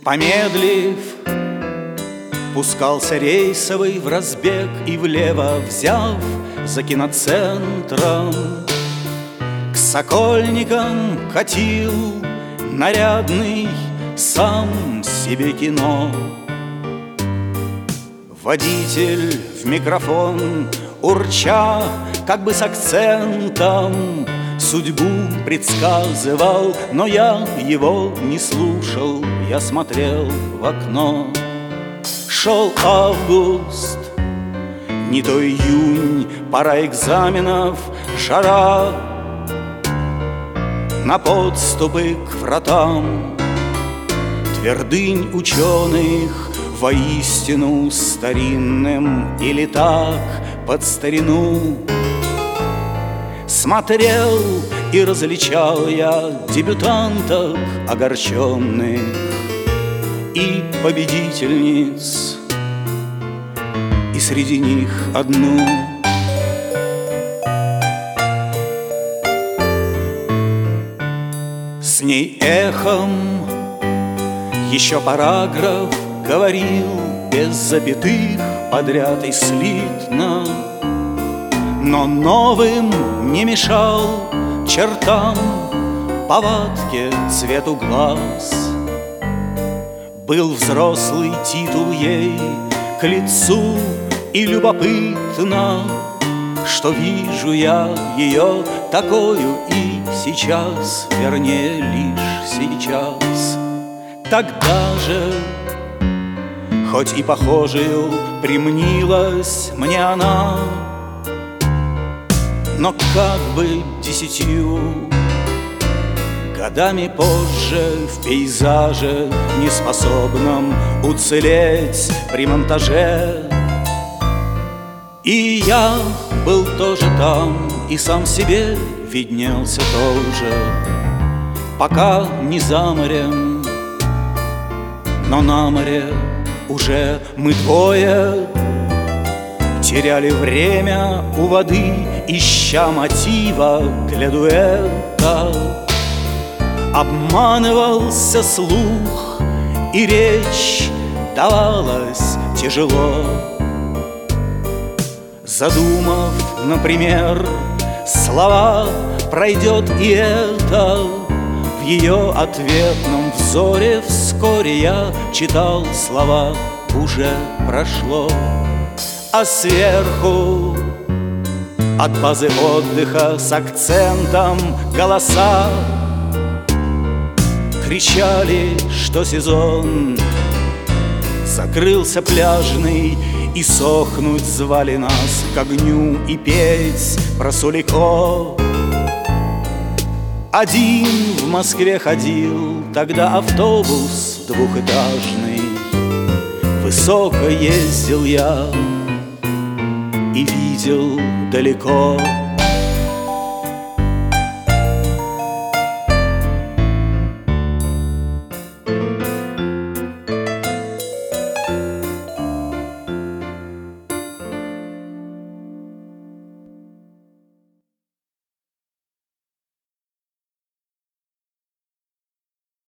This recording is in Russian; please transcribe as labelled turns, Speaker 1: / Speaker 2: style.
Speaker 1: Помедлив, пускался рейсовый в разбег и влево, взяв за киноцентром, к Сокольникам катил нарядный сам себе кино. Водитель в микрофон, урча, как бы с акцентом, судьбу предсказывал, но я его не слушал, я смотрел в окно. Шел август, не то июнь, пора экзаменов, жара. На подступы к вратам твердынь ученых воистину старинным или так под старину. Смотрел и различал я дебютанток огорченных и победительниц, и среди них одну. С ней эхом еще параграф говорил без запятых подряд и слитно, но новым не мешал чертам, повадке, цвету глаз. Был взрослый титул ей к лицу, и любопытно, что вижу я ее такою и сейчас, вернее, лишь сейчас. Тогда же, хоть и похожею примнилась мне она, но как бы 10 годами позже в пейзаже, неспособном уцелеть при монтаже. И я был тоже там, и сам себе виднелся тоже, пока не за морем, но на море уже мы двое теряли время у воды, ища мотива для дуэта. Обманывался слух, и речь давалась тяжело. Задумав, например, слова, пройдет и это. В ее ответном взоре вскоре я читал слова «уже прошло». А сверху от базы отдыха с акцентом голоса кричали, что сезон закрылся пляжный, и сохнуть звали нас к огню и петь про Сулико. Один в Москве ходил тогда автобус двухэтажный, высоко ездил я и видел далеко.